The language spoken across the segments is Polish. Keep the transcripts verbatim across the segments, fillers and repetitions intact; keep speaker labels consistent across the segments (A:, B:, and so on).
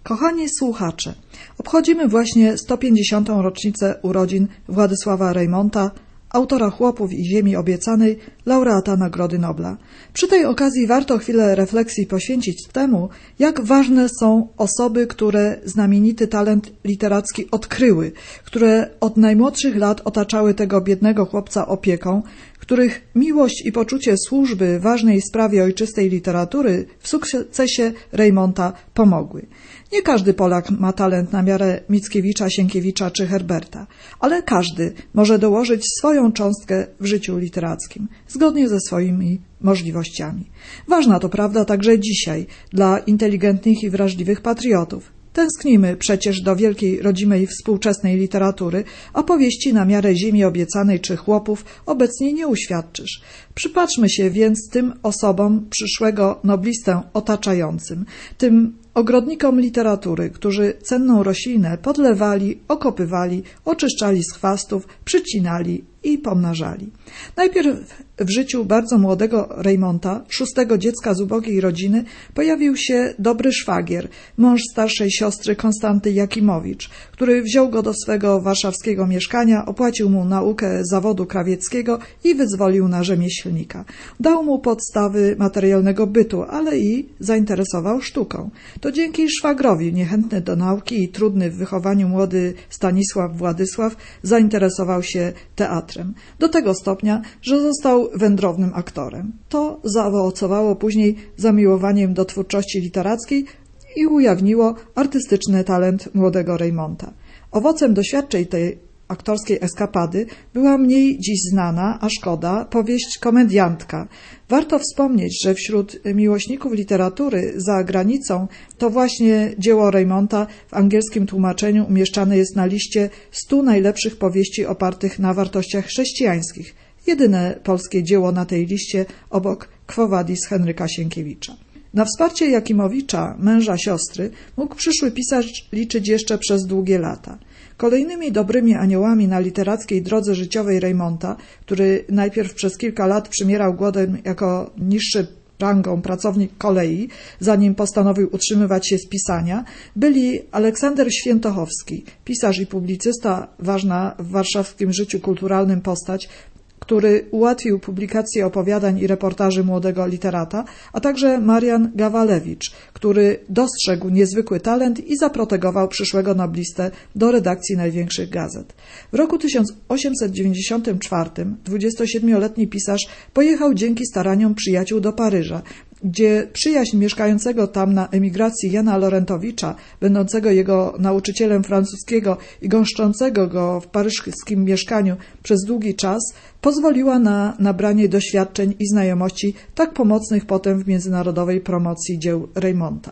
A: Kochani słuchacze, obchodzimy właśnie sto pięćdziesiątą rocznicę urodzin Władysława Reymonta, autora Chłopów i Ziemi Obiecanej, laureata Nagrody Nobla. Przy tej okazji warto chwilę refleksji poświęcić temu, jak ważne są osoby, które znamienity talent literacki odkryły, które od najmłodszych lat otaczały tego biednego chłopca opieką, których miłość i poczucie służby ważnej sprawie ojczystej literatury w sukcesie Reymonta pomogły. Nie każdy Polak ma talent na miarę Mickiewicza, Sienkiewicza czy Herberta, ale każdy może dołożyć swoją cząstkę w życiu literackim, zgodnie ze swoimi możliwościami. Ważna to prawda także dzisiaj dla inteligentnych i wrażliwych patriotów. Tęsknimy przecież do wielkiej rodzimej współczesnej literatury, a powieści na miarę Ziemi Obiecanej czy Chłopów obecnie nie uświadczysz. Przypatrzmy się więc tym osobom przyszłego noblistę otaczającym, tym ogrodnikom literatury, którzy cenną roślinę podlewali, okopywali, oczyszczali z chwastów, przycinali i pomnażali. Najpierw w życiu bardzo młodego Reymonta, szóstego dziecka z ubogiej rodziny, pojawił się dobry szwagier, mąż starszej siostry Konstanty Jakimowicz, który wziął go do swego warszawskiego mieszkania, opłacił mu naukę zawodu krawieckiego i wyzwolił na rzemieślnika. Dał mu podstawy materialnego bytu, ale i zainteresował sztuką. To dzięki szwagrowi, niechętny do nauki i trudny w wychowaniu młody Stanisław Władysław, zainteresował się teatrem. Do tego stopnia, że został wędrownym aktorem. To zaowocowało później zamiłowaniem do twórczości literackiej i ujawniło artystyczny talent młodego Reymonta. Owocem doświadczeń tej aktorskiej eskapady była mniej dziś znana, a szkoda, powieść Komediantka. Warto wspomnieć, że wśród miłośników literatury za granicą to właśnie dzieło Reymonta w angielskim tłumaczeniu umieszczane jest na liście stu najlepszych powieści opartych na wartościach chrześcijańskich. Jedyne polskie dzieło na tej liście obok Quo Vadis Henryka Sienkiewicza. Na wsparcie Jakimowicza, męża siostry, mógł przyszły pisarz liczyć jeszcze przez długie lata. Kolejnymi dobrymi aniołami na literackiej drodze życiowej Reymonta, który najpierw przez kilka lat przymierał głodem jako niższy rangą pracownik kolei, zanim postanowił utrzymywać się z pisania, byli Aleksander Świętochowski, pisarz i publicysta, ważna w warszawskim życiu kulturalnym postać, który ułatwił publikację opowiadań i reportaży młodego literata, a także Marian Gawalewicz, który dostrzegł niezwykły talent i zaprotegował przyszłego noblistę do redakcji największych gazet. W roku tysiąc osiemset dziewięćdziesiątym czwartym dwudziestosiedmioletni pisarz pojechał dzięki staraniom przyjaciół do Paryża, gdzie przyjaźń mieszkającego tam na emigracji Jana Lorentowicza, będącego jego nauczycielem francuskiego i gąszczącego go w paryskim mieszkaniu przez długi czas, pozwoliła na nabranie doświadczeń i znajomości tak pomocnych potem w międzynarodowej promocji dzieł Reymonta.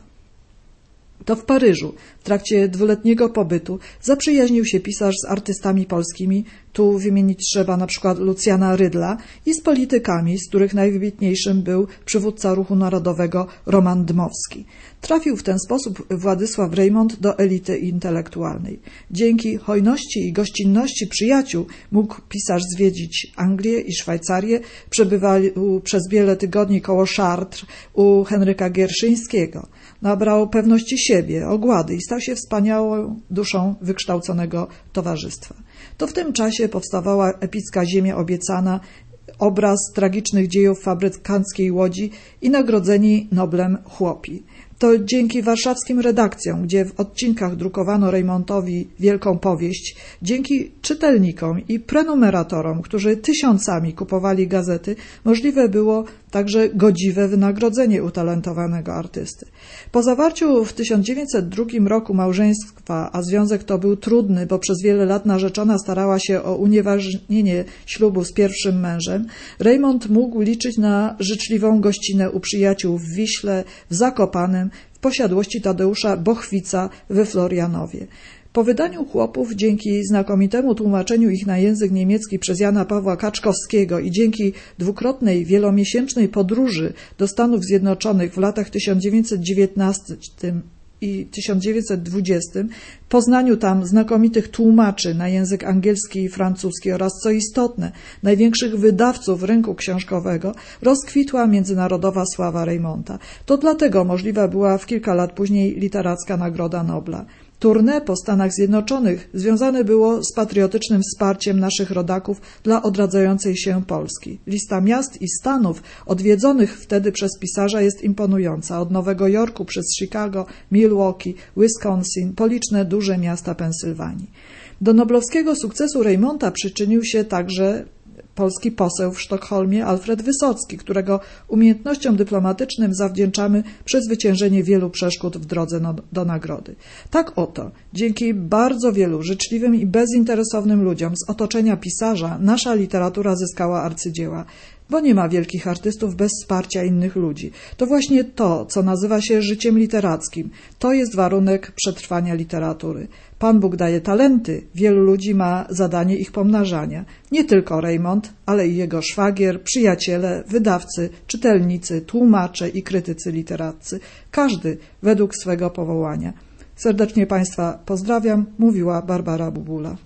A: To w Paryżu, w trakcie dwuletniego pobytu, zaprzyjaźnił się pisarz z artystami polskimi, tu wymienić trzeba na przykład Lucjana Rydla, i z politykami, z których najwybitniejszym był przywódca ruchu narodowego Roman Dmowski. Trafił w ten sposób Władysław Reymont do elity intelektualnej. Dzięki hojności i gościnności przyjaciół mógł pisarz zwiedzić Anglię i Szwajcarię, przebywał przez wiele tygodni koło Chartres u Henryka Gierszyńskiego. Nabrał pewności siebie, ogłady i stał się wspaniałą duszą wykształconego towarzystwa. To w tym czasie powstawała epicka Ziemia Obiecana, obraz tragicznych dziejów fabrykanckiej Łodzi i nagrodzeni Noblem chłopi. To dzięki warszawskim redakcjom, gdzie w odcinkach drukowano Reymontowi wielką powieść, dzięki czytelnikom i prenumeratorom, którzy tysiącami kupowali gazety, możliwe było także godziwe wynagrodzenie utalentowanego artysty. Po zawarciu w tysiąc dziewięćset drugim roku małżeństwa, a związek to był trudny, bo przez wiele lat narzeczona starała się o unieważnienie ślubu z pierwszym mężem, Reymont mógł liczyć na życzliwą gościnę u przyjaciół w Wiśle, w Zakopanem, w posiadłości Tadeusza Bochwica we Florianowie. Po wydaniu Chłopów, dzięki znakomitemu tłumaczeniu ich na język niemiecki przez Jana Pawła Kaczkowskiego i dzięki dwukrotnej, wielomiesięcznej podróży do Stanów Zjednoczonych w latach tysiąc dziewięćset dziewiętnastym i tysiąc dziewięćset dwudziestym, poznaniu tam znakomitych tłumaczy na język angielski i francuski oraz, co istotne, największych wydawców rynku książkowego, rozkwitła międzynarodowa sława Reymonta. To dlatego możliwa była w kilka lat później Literacka Nagroda Nobla. Tournée po Stanach Zjednoczonych związane było z patriotycznym wsparciem naszych rodaków dla odradzającej się Polski. Lista miast i stanów odwiedzonych wtedy przez pisarza jest imponująca. Od Nowego Jorku przez Chicago, Milwaukee, Wisconsin, po liczne duże miasta Pensylwanii. Do noblowskiego sukcesu Reymonta przyczynił się także polski poseł w Sztokholmie Alfred Wysocki, którego umiejętnościom dyplomatycznym zawdzięczamy przezwyciężenie wielu przeszkód w drodze no, do nagrody. Tak oto, dzięki bardzo wielu życzliwym i bezinteresownym ludziom z otoczenia pisarza nasza literatura zyskała arcydzieła. Bo nie ma wielkich artystów bez wsparcia innych ludzi. To właśnie to, co nazywa się życiem literackim. To jest warunek przetrwania literatury. Pan Bóg daje talenty, wielu ludzi ma zadanie ich pomnażania. Nie tylko Reymont, ale i jego szwagier, przyjaciele, wydawcy, czytelnicy, tłumacze i krytycy literaccy. Każdy według swego powołania. Serdecznie Państwa pozdrawiam, mówiła Barbara Bubula.